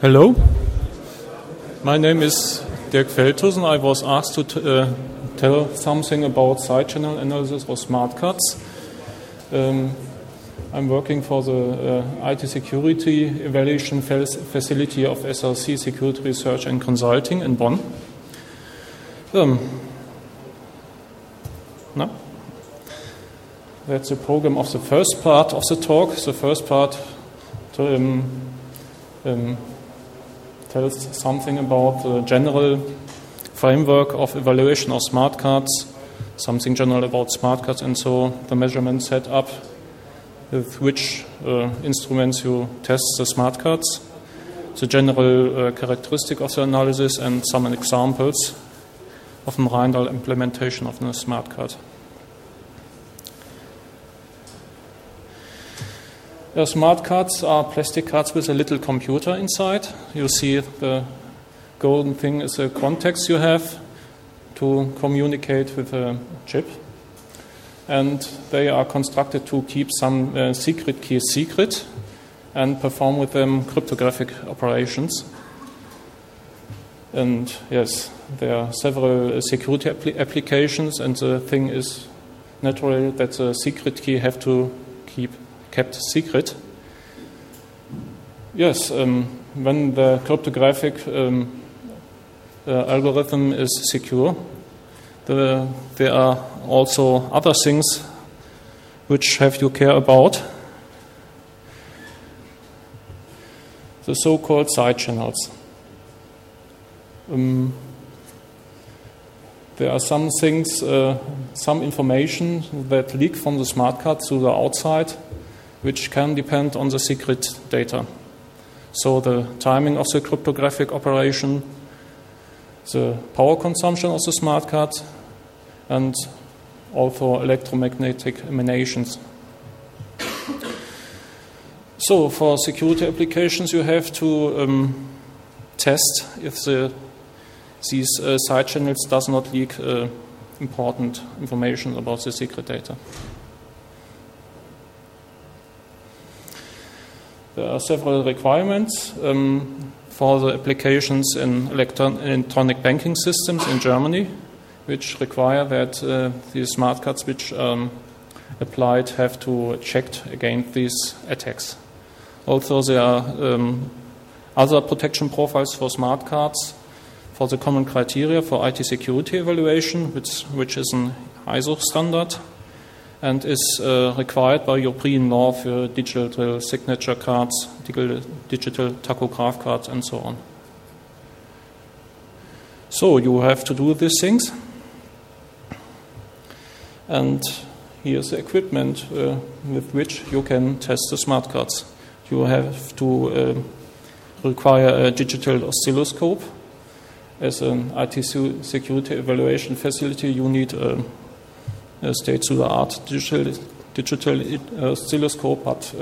Hello, my name is Dirk Veldhusen. I was asked to tell something about side channel analysis for smart cards. I'm working for the IT security evaluation facility of SRC Security Research and Consulting in Bonn. That's the program of the first part of the talk. The first part tells something about the general framework of evaluation of smart cards, something general about smart cards, and so the measurement setup with which instruments you test the smart cards, the general characteristic of the analysis, and some examples of a Rheindahl implementation of a smart card. Smart cards are plastic cards with a little computer inside. You see the golden thing is the context you have to communicate with a chip. And they are constructed to keep some secret keys secret and perform with them cryptographic operations. And yes, there are several security applications, and the thing is naturally that the secret key have to keep kept secret. Yes, when the cryptographic algorithm is secure, there are also other things which have you care about. The so-called side channels. There are some things, some information that leak from the smart card to the outside, which can depend on the secret data. So the timing of the cryptographic operation, the power consumption of the smart card, and also electromagnetic emanations. So for security applications, you have to test if these side channels does not leak important information about the secret data. There are several requirements for the applications in electronic banking systems in Germany, which require that the smart cards which applied have to checked against these attacks. Also, there are other protection profiles for smart cards for the common criteria for IT security evaluation, which is an ISO standard, and is required by European law for digital signature cards, digital tachograph cards, and so on. So you have to do these things. And here's the equipment with which you can test the smart cards. You have to require a digital oscilloscope. As an IT security evaluation facility, you need a state-of-the-art digital oscilloscope, but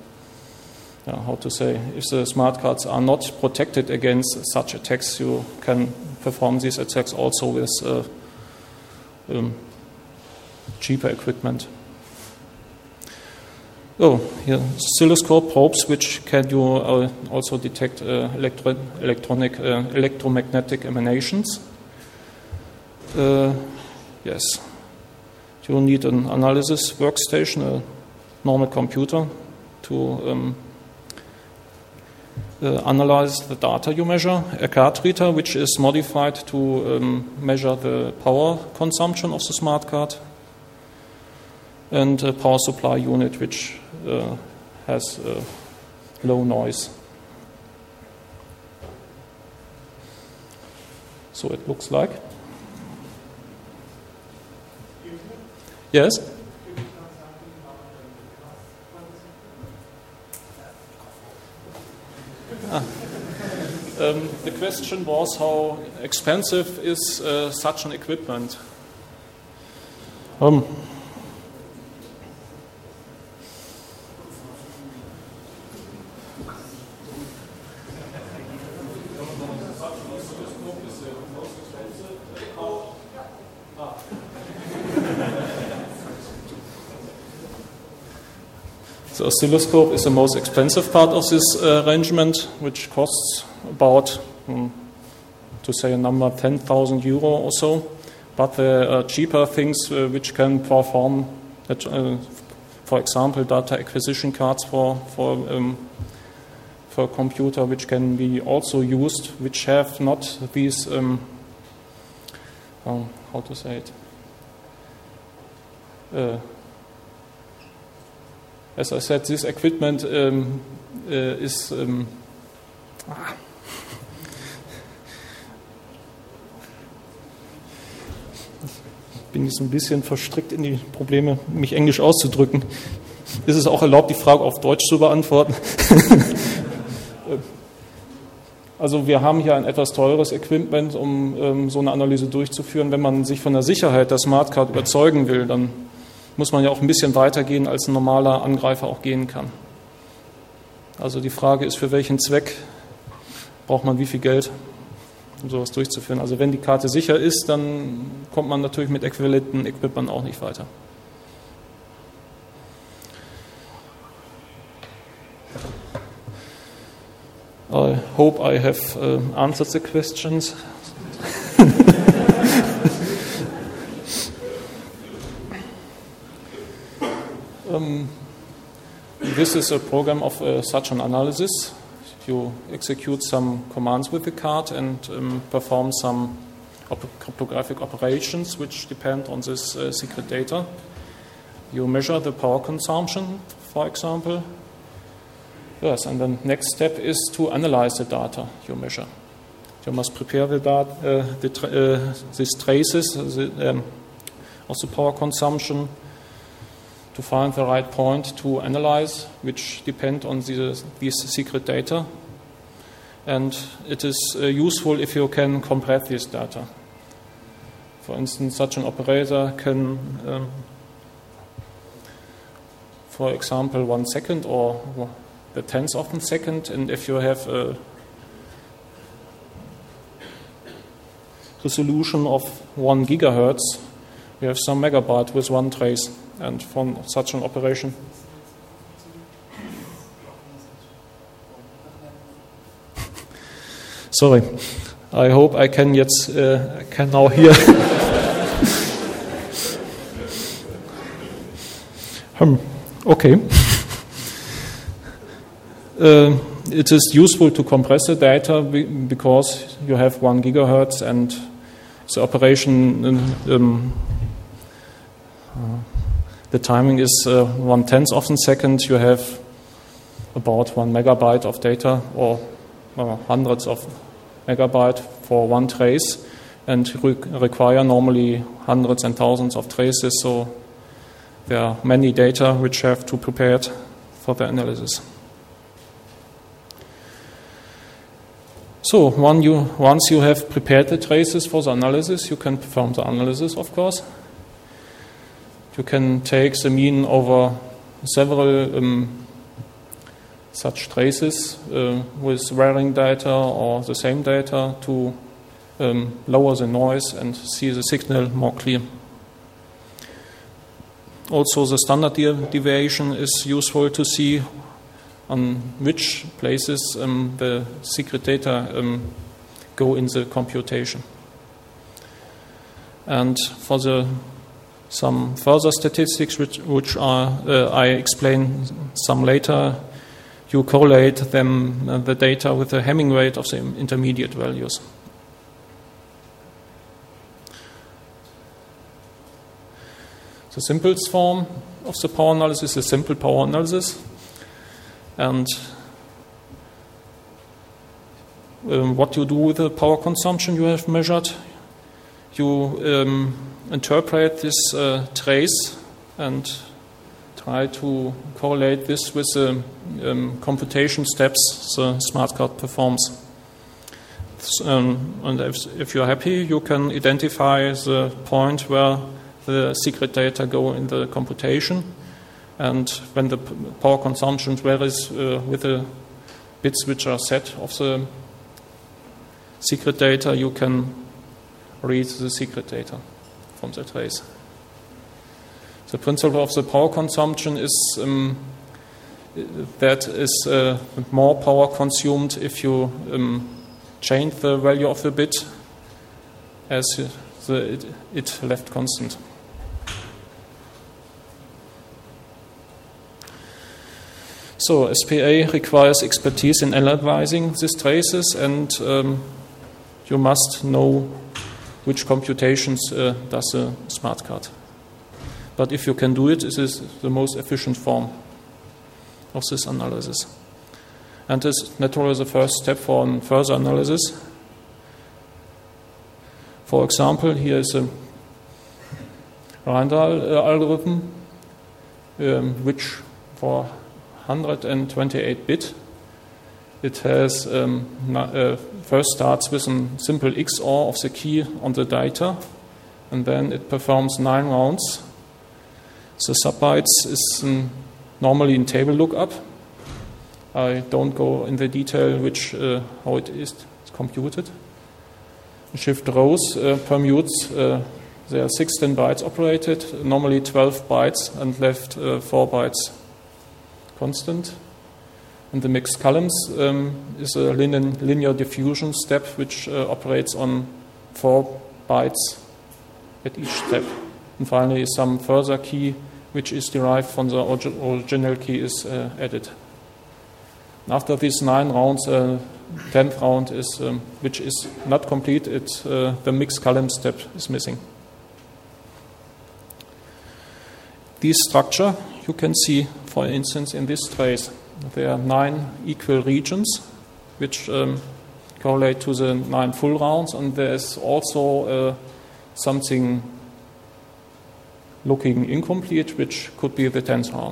if the smart cards are not protected against such attacks, you can perform these attacks also with cheaper equipment. Here, oscilloscope probes, which can you also detect electromagnetic emanations. Yes. You need an analysis workstation, a normal computer, to analyze the data you measure, a card reader which is modified to measure the power consumption of the smart card, and a power supply unit which has low noise. So it looks like. Yes? The question was how expensive is such an equipment? The oscilloscope is the most expensive part of this arrangement, which costs about, to say a number, 10,000 euro or so. But there are cheaper things which can perform, for example, data acquisition cards for a computer, which can be also used, which have not these, how to say it? As I said, this equipment is bin jetzt ein bisschen verstrickt in die Probleme, mich Englisch auszudrücken. Ist es auch erlaubt, die Frage auf Deutsch zu beantworten? Also wir haben hier ein etwas teures Equipment, um so eine Analyse durchzuführen. Wenn man sich von der Sicherheit der Smartcard überzeugen will, dann muss man ja auch ein bisschen weiter gehen, als ein normaler Angreifer auch gehen kann. Also die Frage ist, für welchen Zweck braucht man wie viel Geld, um sowas durchzuführen. Also wenn die Karte sicher ist, dann kommt man natürlich mit äquivalenten Equipment auch nicht weiter. I hope I have answered the questions. This is a program of such an analysis. You execute some commands with the card and perform some cryptographic operations which depend on this secret data. You measure the power consumption, for example. Yes, and the next step is to analyze the data you measure. You must prepare the these traces of the power consumption to find the right point to analyze, which depend on these secret data. And it is useful if you can compress this data. For instance, such an operator can, for example, 1 second or the tenth of a second, and if you have a resolution of 1 gigahertz, you have some megabyte with one trace, and from such an operation. Sorry, I hope I can can now hear. Okay. It is useful to compress the data because you have 1 gigahertz and the operation, the timing is 1/10 of a second. You have about 1 megabyte of data or hundreds of megabyte for one trace, and require normally hundreds and thousands of traces, so there are many data which have to be prepared for the analysis. So once you have prepared the traces for the analysis, you can perform the analysis, of course. You can take the mean over several such traces with varying data or the same data to lower the noise and see the signal more clear. Also, the standard deviation is useful to see on which places the secret data go in the computation. And for some further statistics, which I explain some later, you correlate the data with the Hamming weight of the intermediate values. The simplest form of the power analysis is simple power analysis. And what you do with the power consumption you have measured, you interpret this trace and try to correlate this with the computation steps the smart card performs. And if you're happy, you can identify the point where the secret data go in the computation. And when the power consumption varies with the bits which are set of the secret data, you can read the secret data from the trace. The principle of the power consumption is that is more power consumed if you change the value of the bit as it left constant. So SPA requires expertise in analyzing these traces, and you must know which computations does a smart card. But if you can do it, this is the most efficient form of this analysis. And this is naturally the first step for further analysis. For example, here is a Randall algorithm, which for 128-bit, it has first starts with a simple XOR of the key on the data, and then it performs 9 rounds. The subbytes is normally in table lookup. I don't go in the detail how it is computed. Shift rows permutes. There are 16 bytes operated, normally 12 bytes, and left 4 bytes constant. And the mixed columns is a linear diffusion step which operates on 4 bytes at each step. And finally, some further key which is derived from the original key is added. After these 9 rounds, 10th round is which is not complete. The mixed column step is missing. This structure you can see, for instance, in this trace. There are 9 equal regions which correlate to the 9 full rounds, and there is also something looking incomplete, which could be the 10th round.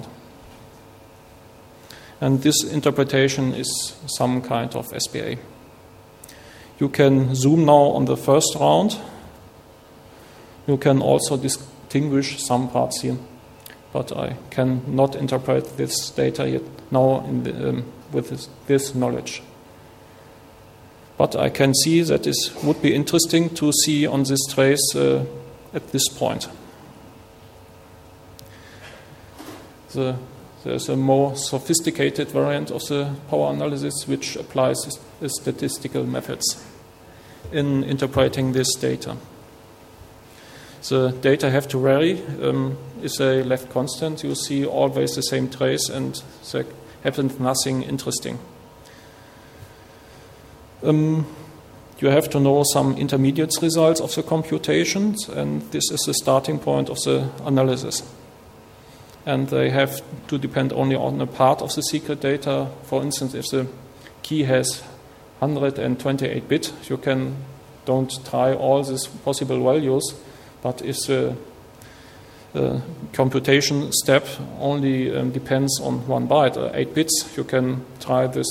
And this interpretation is some kind of SPA. You can zoom now on the first round. You can also distinguish some parts here, but I cannot interpret this data yet now with this knowledge. But I can see that it would be interesting to see on this trace at this point. There's a more sophisticated variant of the power analysis which applies statistical methods in interpreting this data. The data have to vary. If they left constant, you see always the same trace, and there happens nothing interesting. You have to know some intermediate results of the computations, and this is the starting point of the analysis. And they have to depend only on a part of the secret data. For instance, if the key has 128-bit, you don't try all these possible values. But if the computation step only depends on 1 byte, 8 bits, you can try this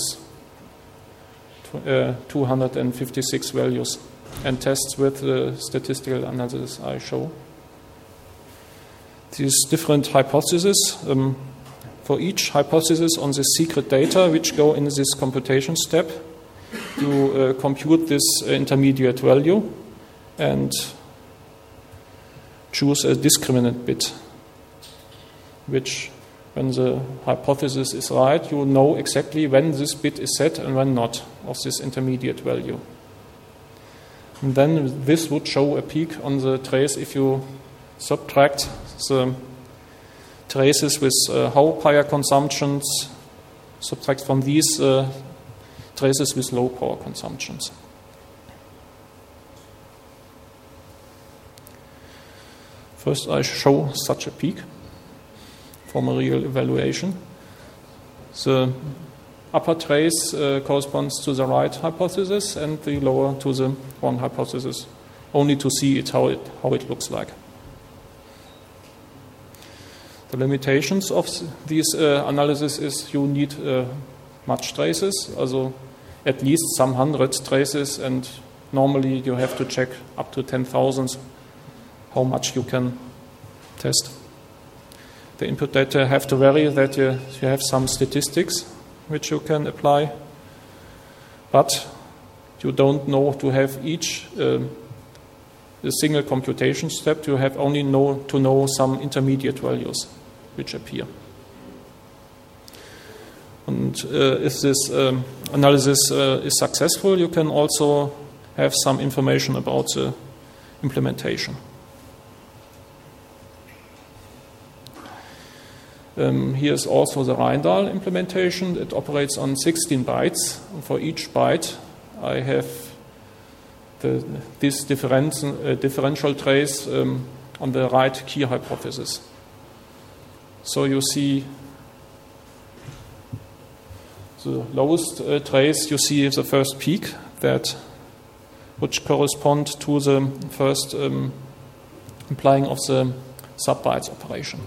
256 values and test with the statistical analysis I show. These different hypotheses, for each hypothesis on the secret data which go in this computation step, you compute this intermediate value and choose a discriminant bit, which, when the hypothesis is right, you know exactly when this bit is set and when not of this intermediate value. And then this would show a peak on the trace if you subtract the traces with high power consumptions, subtract from these traces with low power consumptions. First, I show such a peak from a real evaluation. The upper trace corresponds to the right hypothesis, and the lower to the wrong hypothesis, only to see how it looks like. The limitations of these analysis is you need much traces, also at least some 100 traces, and normally you have to check up to 10,000 how much you can test. The input data have to vary, that you have some statistics which you can apply, but you don't know to have each a single computation step. You have only to know some intermediate values which appear. And if this analysis is successful, you can also have some information about the implementation. Here is also the Rheindal implementation. It operates on 16 bytes. And for each byte, I have this differential trace on the right key hypothesis. So you see the lowest trace, you see the first peak which correspond to the first implying of the subbytes operation.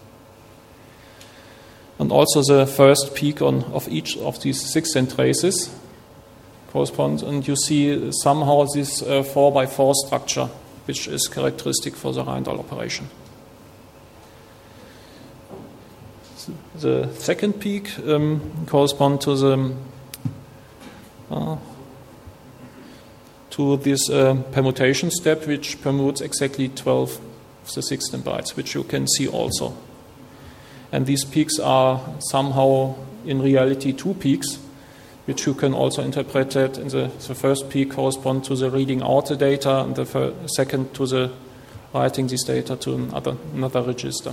And also the first peak of each of these 16 traces corresponds, and you see somehow this 4x4 structure, which is characteristic for the Rheindal operation. The second peak corresponds to this permutation step, which permutes exactly 12 of the 16 bytes, which you can see also. And these peaks are somehow in reality 2 peaks, which you can also interpret that in the first peak correspond to the reading out the data, and the second to the writing this data to another register.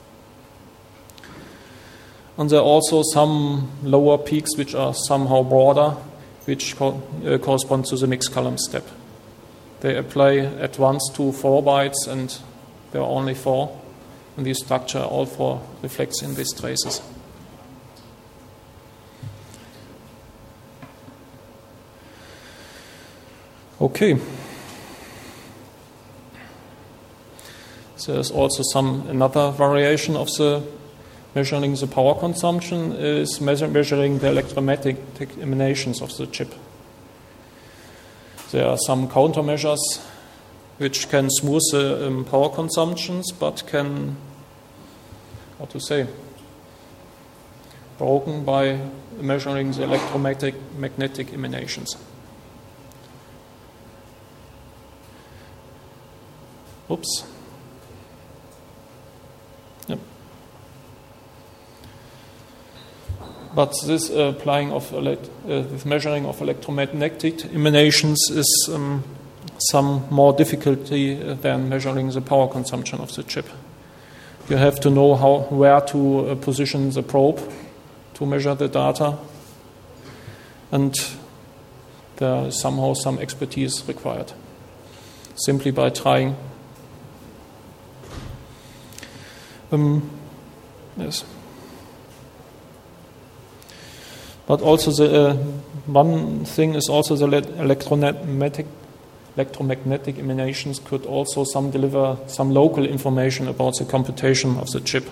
And there are also some lower peaks which are somehow broader, which correspond to the mixed column step. They apply at once to 4 bytes, and there are only 4. And this structure, all 4, reflects in these traces. Okay. There's also another variation of the measuring the power consumption is measuring the electromagnetic emanations of the chip. There are some countermeasures which can smooth the power consumptions, but can, broken by measuring the electromagnetic emanations. Oops. Yep. But this with measuring of electromagnetic emanations is some more difficulty than measuring the power consumption of the chip. You have to know where to position the probe to measure the data, and there is somehow some expertise required. Simply by trying. Yes. But also the one thing is also the electromagnetic emanations could also deliver some local information about the computation of the chip.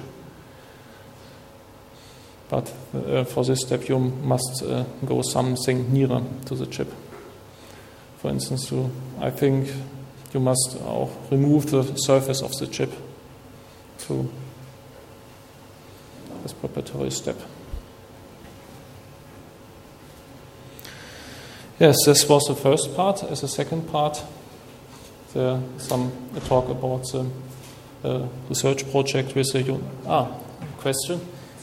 But for this step, you must go something nearer to the chip. For instance, I think you must remove the surface of the chip to this preparatory step. Yes, this was the first part. As a second part, there some talk about the research project with the question.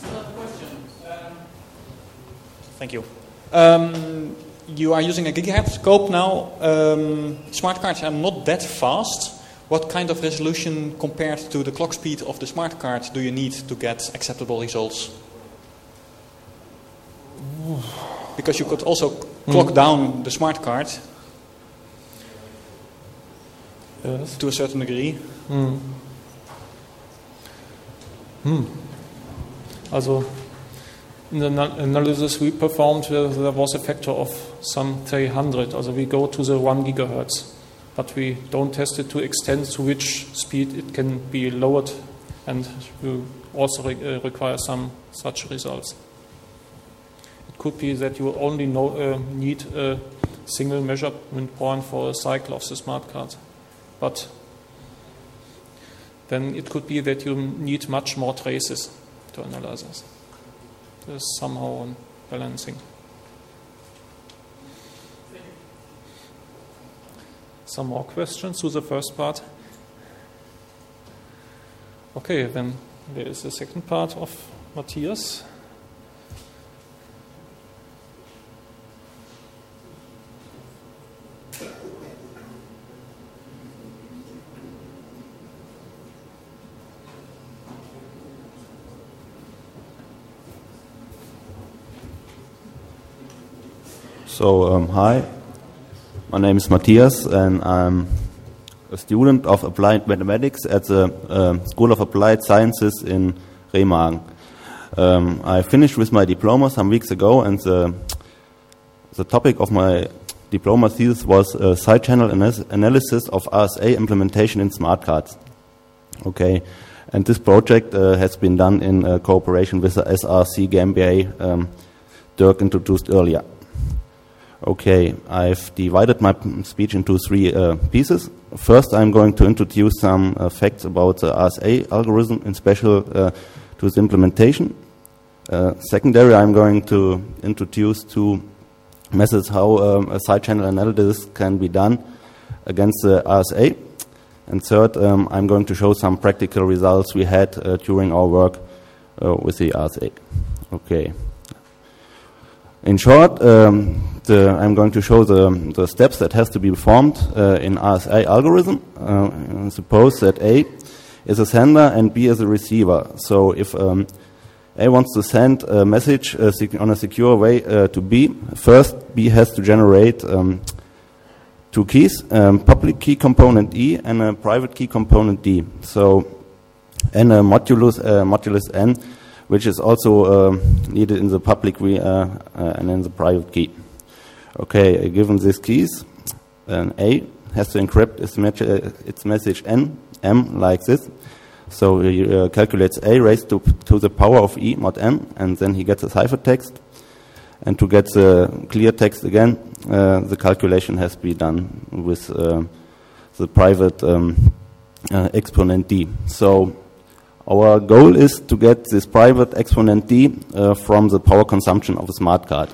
Thank you. You are using a gigahertz scope now. Smart cards are not that fast. What kind of resolution compared to the clock speed of the smart card do you need to get acceptable results? Because you could also clock down the smart card to a certain degree. Also, in the analysis we performed, there was a factor of some 300. Also, we go to the 1 gigahertz, but we don't test it to extent to which speed it can be lowered, and we also require some such results. It could be that you only need a single measurement point for a cycle of the smart card, but then it could be that you need much more traces to analyze this. There's somehow a balancing. Some more questions to the first part? Okay, then there is the second part of Matthias. Hi, my name is Matthias, and I'm a student of applied mathematics at the School of Applied Sciences in Remagen. I finished with my diploma some weeks ago, and the topic of my diploma thesis was side channel analysis of RSA implementation in smart cards. Okay, and this project has been done in cooperation with the SRC GmbH Dirk introduced earlier. Okay, I've divided my speech into three pieces. First, I'm going to introduce some facts about the RSA algorithm, in special to its implementation. Secondary, I'm going to introduce two methods how a side channel analysis can be done against the RSA. And third, I'm going to show some practical results we had during our work with the RSA. Okay. In short, I'm going to show the steps that has to be performed in RSA algorithm. Suppose that A is a sender and B is a receiver. So if A wants to send a message on a secure way to B, first B has to generate two keys, public key component E and a private key component D. So and a modulus N, which is also needed in the public key and in the private key. Okay, given these keys, A has to encrypt its message N, M, like this. So he calculates A raised to the power of E mod N, and then he gets a ciphertext. And to get the clear text again, the calculation has to be done with the private exponent D. So our goal is to get this private exponent D from the power consumption of a smart card.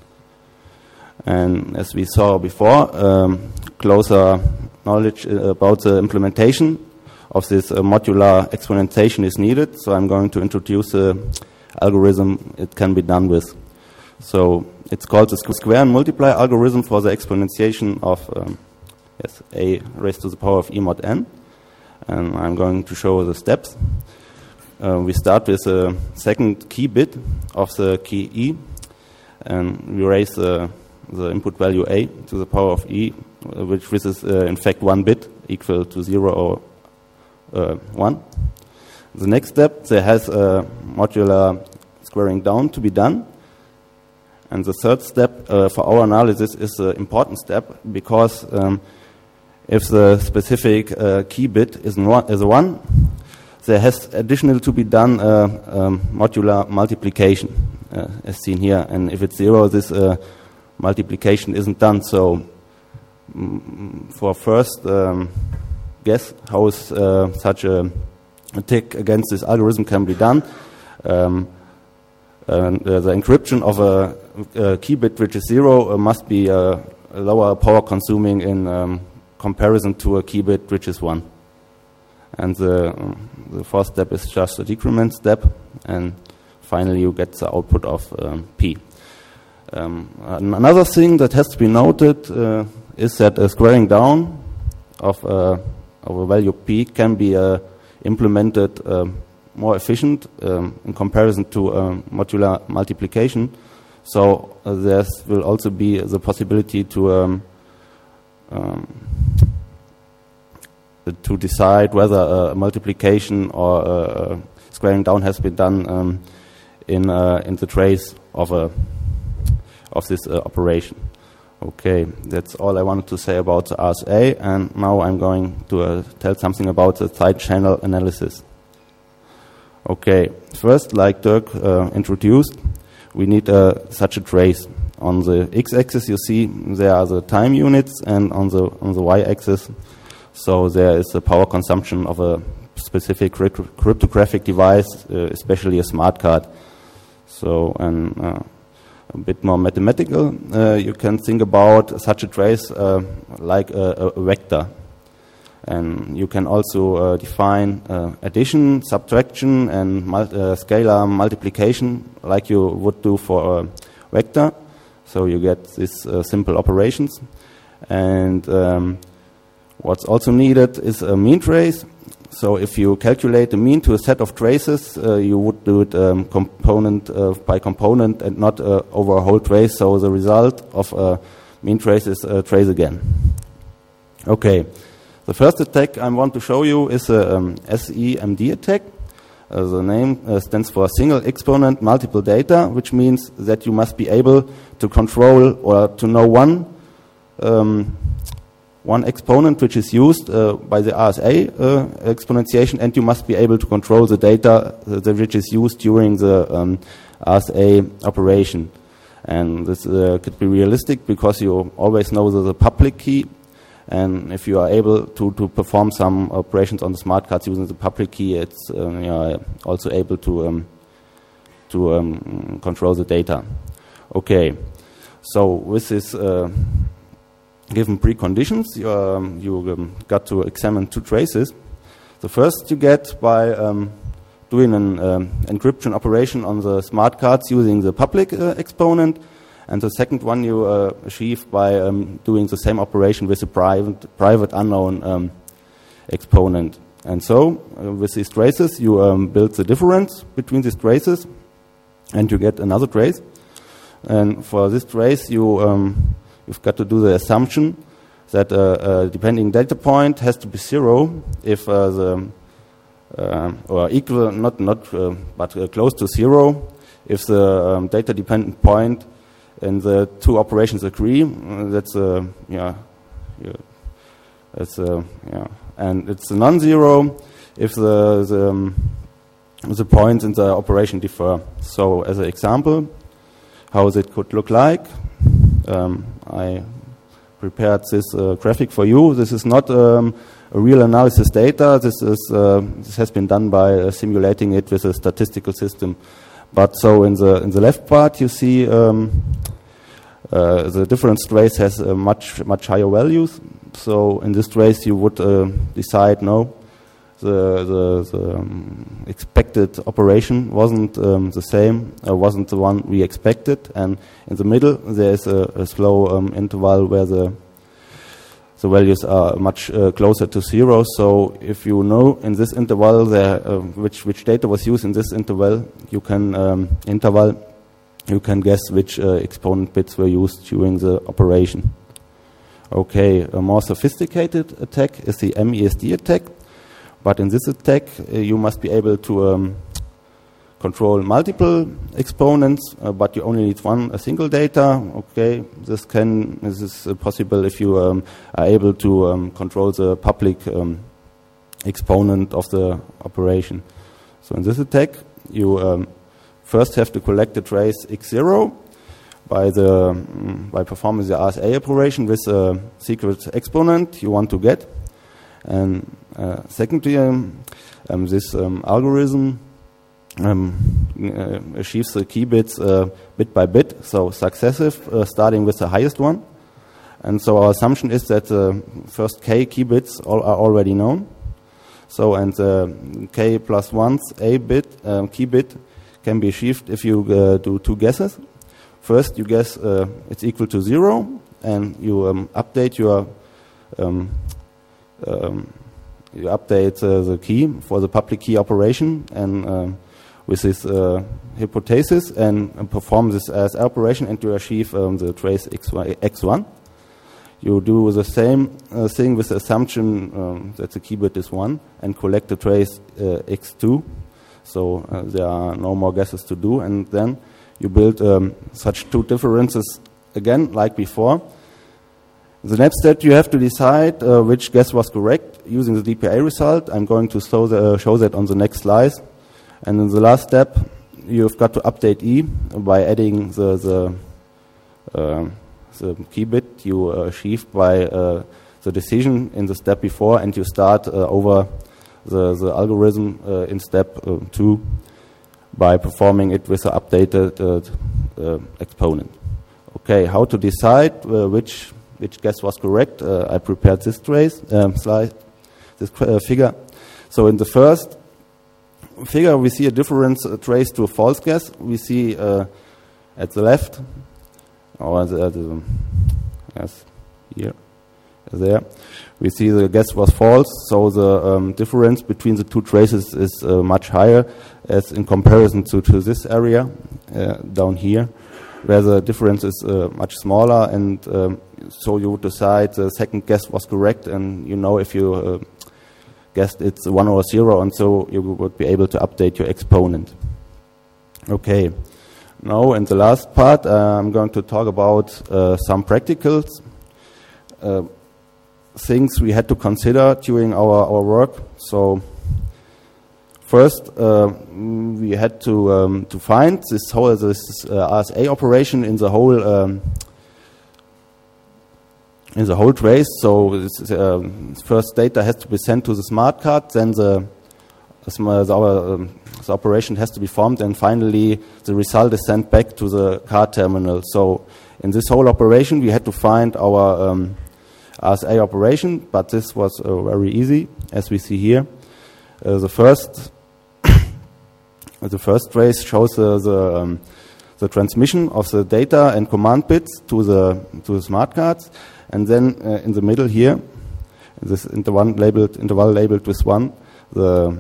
And as we saw before, closer knowledge about the implementation of this modular exponentation is needed. So I'm going to introduce the algorithm it can be done with. So it's called the square and multiply algorithm for the exponentiation of A raised to the power of E mod N. And I'm going to show the steps. We start with the second key bit of the key E, and we raise the input value A to the power of E, which is in fact 1 bit equal to 0 or 1. The next step, there has a modular squaring down to be done. And the third step for our analysis is the important step, because if the specific key bit is a 1, there has additional to be done modular multiplication, as seen here. And if it's 0, this multiplication isn't done. So for first guess how is, such a tick against this algorithm can be done, the encryption of a key bit which is 0 must be lower power consuming in comparison to a key bit which is 1. And the fourth step is just a decrement step, and finally you get the output of P. Another thing that has to be noted is that a squaring down of a value P can be implemented more efficient in comparison to modular multiplication. So there will also be the possibility to decide whether a multiplication or squaring down has been done in the trace of this operation. Okay, that's all I wanted to say about the RSA, and now I'm going to tell something about the side channel analysis. Okay, first, like Dirk introduced, we need such a trace. On the x-axis, you see there are the time units, and on the y-axis, so there is the power consumption of a specific cryptographic device, especially a smart card. So, a bit more mathematical, you can think about such a trace like a vector. And you can also define addition, subtraction, and scalar multiplication like you would do for a vector. So you get these simple operations. And what's also needed is a mean trace. So if you calculate the mean to a set of traces, you would do it component by component and not over a whole trace. So the result of a mean trace is a trace again. Okay, the first attack I want to show you is a SEMD attack. The name stands for single exponent multiple data, which means that you must be able to control or to know one exponent which is used by the RSA exponentiation, and you must be able to control the data which is used during the RSA operation. And this could be realistic because you always know the public key, and if you are able to perform some operations on the smart cards using the public key, it's you are also able to control the data. Okay, so with this given preconditions, you got to examine two traces. The first you get by doing an encryption operation on the smart cards using the public exponent, and the second one you achieve by doing the same operation with a private unknown exponent. And so with these traces you build the difference between these traces, and you get another trace. And for this trace you've got to do the assumption that depending data point has to be 0 if or equal, but close to 0 if the data dependent point and the two operations agree. And it's non-zero if the points in the operation differ. So as an example, how it could look like. I prepared this graphic for you. This is not a real analysis data. This has been done by simulating it with a statistical system. But so in the left part you see the difference trace has much higher values. So in this trace you would decide no, the expected operation wasn't the same, wasn't the one we expected, and in the middle there is a slow interval where the values are much closer to 0. So if you know in this interval which data was used in this interval, you can guess which exponent bits were used during the operation. Okay, a more sophisticated attack is the MESD attack. But in this attack, you must be able to control multiple exponents, but you only need a single data. Okay, this is possible if you are able to control the public exponent of the operation. So in this attack, you first have to collect the trace x0 by performing the RSA operation with a secret exponent you want to get. And secondly, this algorithm achieves the key bits bit by bit, so successive, starting with the highest one. And so our assumption is that the first k key bits are already known. So and k plus 1's a bit key bit can be achieved if you do two guesses. First, you guess it's equal to 0, and you update your you update the key for the public key operation, and with this hypothesis, and perform this as operation, and you achieve the trace x1. You do the same thing with the assumption that the key bit is 1, and collect the trace x2. So there are no more guesses to do, and then you build such two differences again, like before. The next step, you have to decide which guess was correct using the DPA result. I'm going to show that on the next slide. And in the last step, you've got to update E by adding the key bit you achieved by the decision in the step before, and you start over the algorithm in step 2 by performing it with the updated exponent. Okay, how to decide which guess was correct? I prepared this slide, this figure. So in the first figure, we see a difference traced to a false guess. We see at the left, or yes, here, there. We see the guess was false, so the difference between the two traces is much higher as in comparison to this area down here, where the difference is much smaller, and so you would decide the second guess was correct, and you know if you guessed it's 1 or 0, and so you would be able to update your exponent. Okay, now in the last part I'm going to talk about some practicals, things we had to consider during our work. So first we had to find this RSA operation in the whole trace. So this, first data has to be sent to the smart card, then the operation has to be formed, and finally the result is sent back to the card terminal. So in this whole operation we had to find our RSA operation, but this was very easy, as we see here. The first trace shows the transmission of the data and command bits to the smart cards, and then in the middle here, this interval labeled with 1, the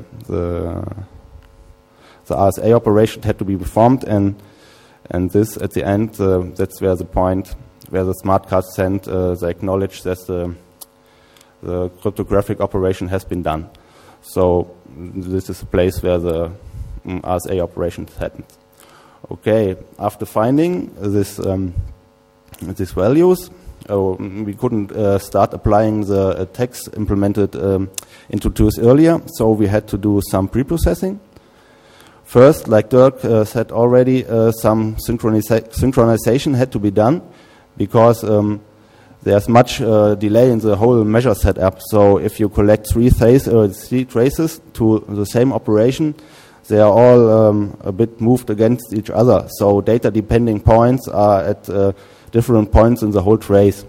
RSA operation had to be performed, and this at the end, that's where the point where the smart card sent, they acknowledge that the cryptographic operation has been done. So this is the place where the RSA operation happens. Okay, after finding these values, we couldn't start applying the tags implemented into TOOS earlier, so we had to do some pre-processing. First, like Dirk said already, some synchronization had to be done, because there's much delay in the whole measure setup. So if you collect three traces to the same operation, they are all a bit moved against each other. So data depending points are at different points in the whole trace.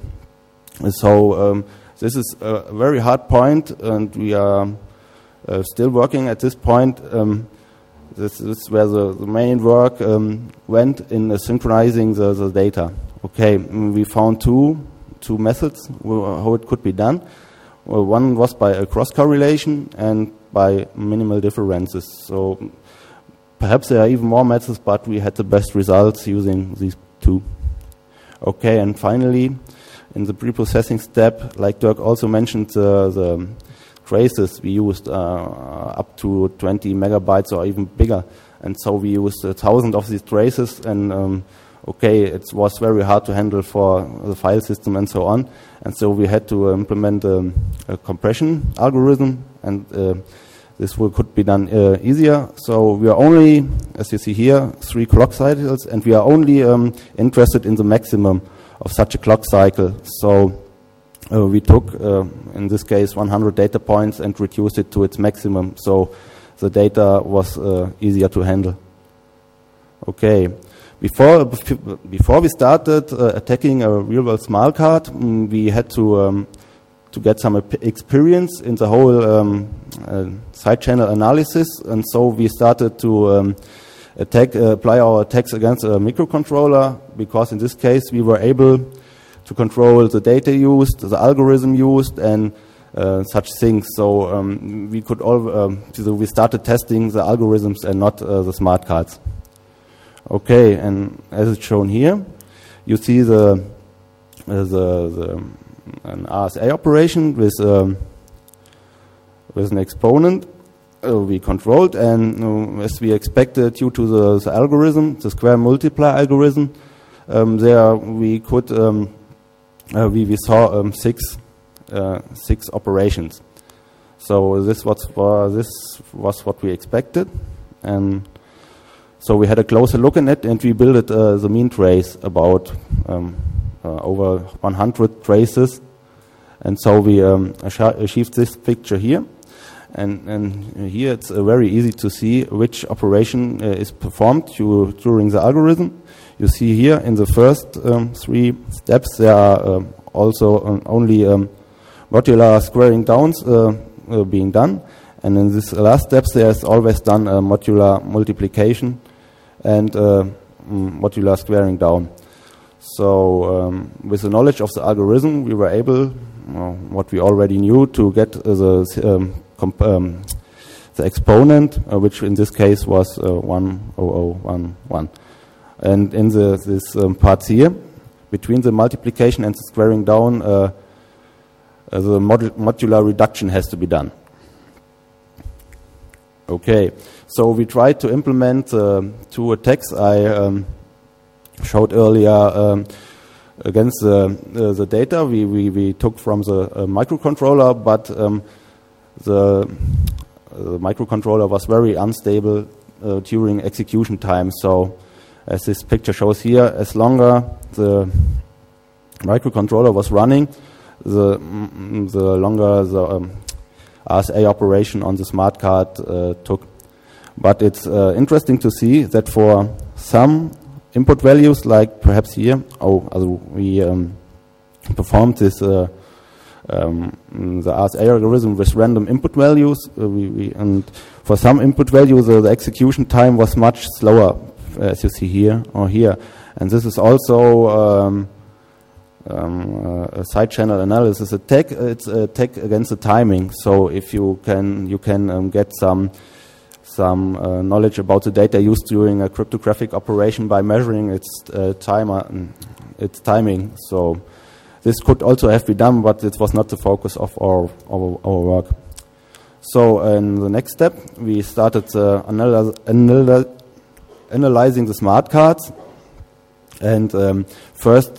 So this is a very hard point, and we are still working at this point. This is where the main work went in synchronizing the data. Okay, we found two methods how it could be done. Well, one was by a cross correlation and by minimal differences. So perhaps there are even more methods, but we had the best results using these two. Okay, and finally, in the pre-processing step, like Dirk also mentioned, the traces we used up to 20 megabytes or even bigger, and so we used 1,000 of these traces, and okay, it was very hard to handle for the file system and so on, and so we had to implement a compression algorithm, and this could be done easier. So we are only, as you see here, 3 clock cycles, and we are only interested in the maximum of such a clock cycle. So we took, in this case, 100 data points and reduced it to its maximum, so the data was easier to handle. Okay. Before we started attacking a real-world smart card, we had to get some experience in the whole side channel analysis, and so we started to apply our attacks against a microcontroller, because in this case we were able to control the data used, the algorithm used, and such things. So we started testing the algorithms and not the smart cards. Okay, and as it's shown here, you see an RSA operation with an exponent we controlled, and as we expected due to the algorithm, the square multiply algorithm, there we could we saw 6 operations. So this was what we expected, and so we had a closer look at it, and we built the mean trace about over 100 traces, and so we achieved this picture here, and here it's very easy to see which operation is performed during the algorithm. You see here in the first 3 steps there are also only modular squaring downs being done, and in this last steps there is always done a modular multiplication and modular squaring down. So with the knowledge of the algorithm, we were able what we already knew to get the exponent, which in this case was 10011. And in this parts here, between the multiplication and the squaring down, the modular reduction has to be done. Okay, so we tried to implement two attacks I showed earlier against the data we took from the microcontroller, but the microcontroller was very unstable during execution time. So, as this picture shows here, as longer the microcontroller was running, the longer the RSA operation on the smart card took. But it's interesting to see that for some input values, like perhaps here, we performed this the RSA algorithm with random input values, and for some input values the execution time was much slower, as you see here or here. And this is also a side channel analysis attack. It's an attack against the timing. So if you can get some knowledge about the data used during a cryptographic operation by measuring its timing. So this could also have been done, but it was not the focus of our work. So in the next step, we started analyzing the smart cards, and first,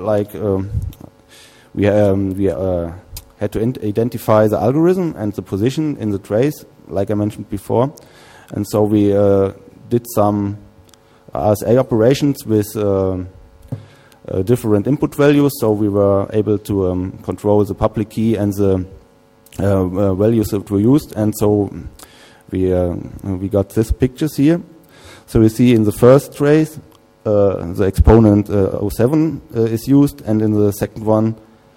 we had to identify the algorithm and the position in the trace, like I mentioned before, and so we did some RSA operations with different input values, so we were able to control the public key and the values that were used, and so we got these pictures here. So we see in the first trace the exponent 07 is used, and in the second one,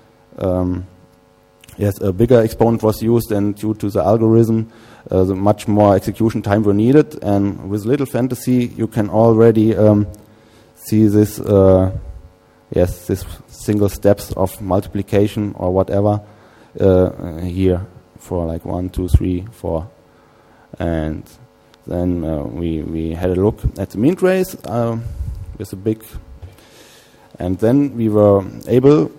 yes, a bigger exponent was used, and due to the algorithm, the much more execution time were needed. And with little fantasy, you can already see this, this single steps of multiplication or whatever here for like 1, 2, 3, 4, and then we had a look at the mean trace with a big, and then we were able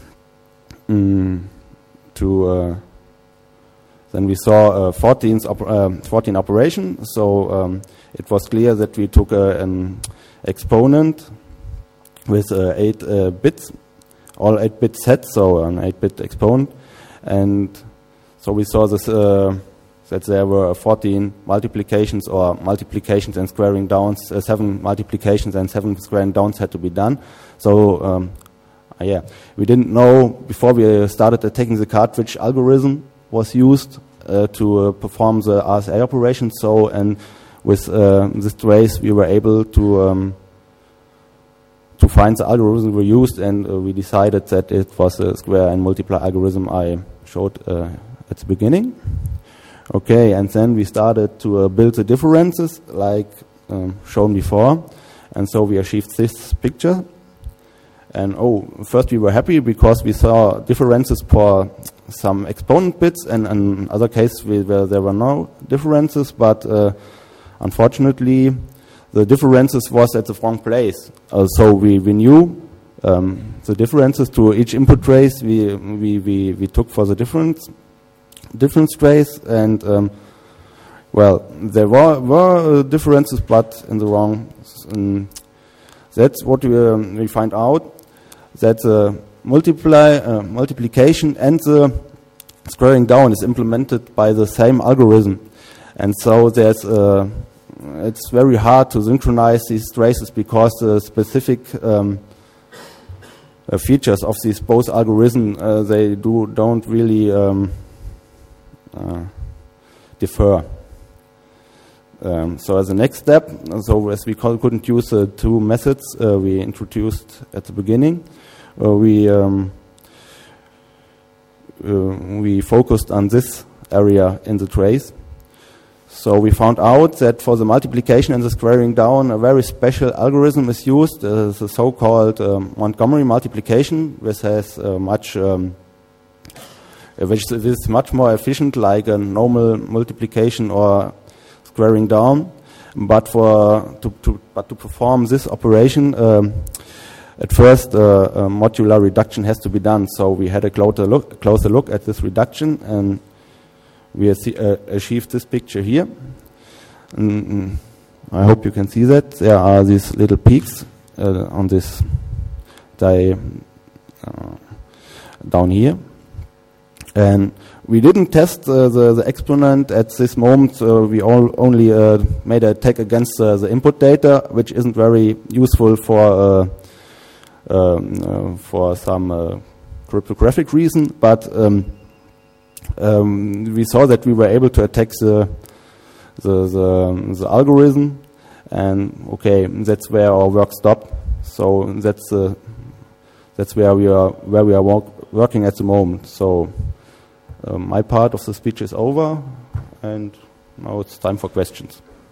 to. Then we saw 14 operations. So it was clear that we took an exponent with 8 bits, all 8-bit sets, so an 8-bit exponent, and so we saw this. That there were 14 multiplications or multiplications and squaring downs, 7 multiplications and 7 squaring downs had to be done. So, we didn't know before we started attacking the card which algorithm was used to perform the RSA operation. So, and with this trace, we were able to find the algorithm we used, and we decided that it was a square and multiply algorithm I showed at the beginning. Okay, and then we started to build the differences like shown before, and so we achieved this picture. And first we were happy because we saw differences for some exponent bits, and in other cases where there were no differences, but unfortunately the differences was at the wrong place. So we knew the differences to each input trace we took for the difference trace, and there were differences, but in the wrong. That's what we find out, that the multiplication and the squaring down is implemented by the same algorithm, and so there's it's very hard to synchronize these traces because the specific features of these both algorithms they don't really differ. So as a next step, so as we couldn't use the two methods we introduced at the beginning, we focused on this area in the trace. So we found out that for the multiplication and the squaring down, a very special algorithm is used, the so-called Montgomery multiplication, which has much which is much more efficient, like a normal multiplication or squaring down. But to perform this operation, at first a modular reduction has to be done. So we had a closer look at this reduction, and we achieved this picture here. I hope you can see that. There are these little peaks on this down here. And we didn't test the exponent at this moment. We only made an attack against the input data, which isn't very useful for some cryptographic reason. But we saw that we were able to attack the algorithm, and okay, that's where our work stopped. So that's where we are working at the moment. So my part of the speech is over, and now it's time for questions.